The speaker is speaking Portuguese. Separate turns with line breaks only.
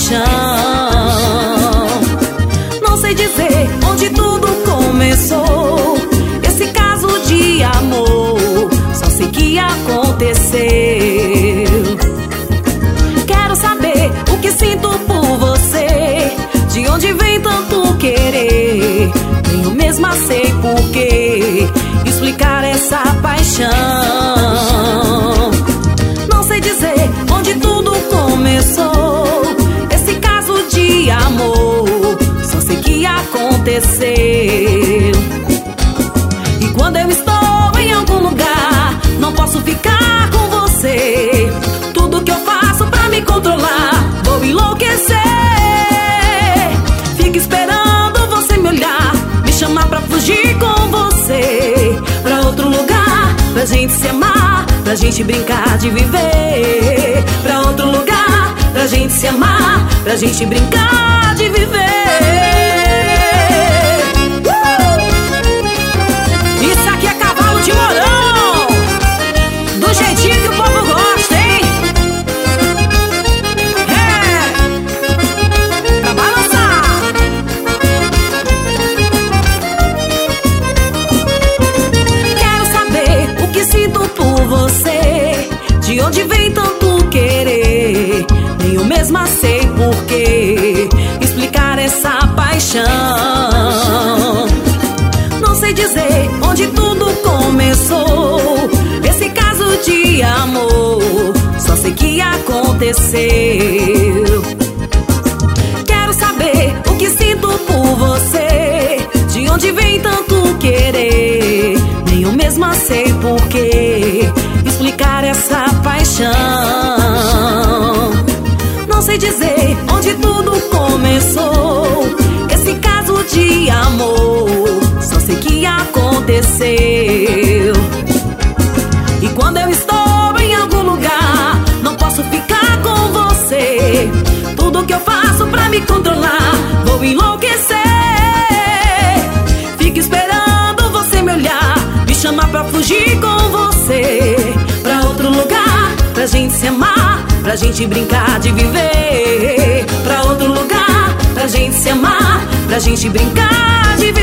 paixão. Não sei dizer onde tudo começou, esse caso de amor, só sei que aconteceu. Quero saber o que sinto por você, de onde vem tanto querer. Nem eu mesma sei porquê explicar essa paixão. Não sei dizer onde tudo começou, esse caso de amor, só sei que aconteceu. E quando eu estou em algum lugar, não posso ficar com você. Tudo que eu faço pra me controlar, vou enlouquecer. Fico esperando você me olhar, me chamar pra fugir com você, pra outro lugar, pra gente se amar, pra gente brincar de viver. Pra outro lugar, pra gente se amar, pra gente brincar de viver. Isso aqui é cavalo de Mourão, do jeitinho que o povo gosta, hein? É, pra balançar. Quero saber o que sinto por você, de onde vem tanto querer. Nem eu mesma sei porquê explicar essa paixão. Não sei dizer onde tudo começou, esse caso de amor, só sei que aconteceu. Quero saber o que sinto por você, de onde vem tanto querer. Nem eu mesma sei porquê explicar essa paixão. Não sei dizer onde tudo começou, esse caso de amor, só sei que aconteceu. E quando eu estou em algum lugar, não posso ficar com você. Tudo que eu faço pra me controlar, vou enlouquecer. Fico esperando você me olhar, me chamar pra fugir com você, pra outro lugar, pra gente se amar, pra gente brincar de viver. Pra outro lugar, pra gente se amar, pra gente brincar de viver.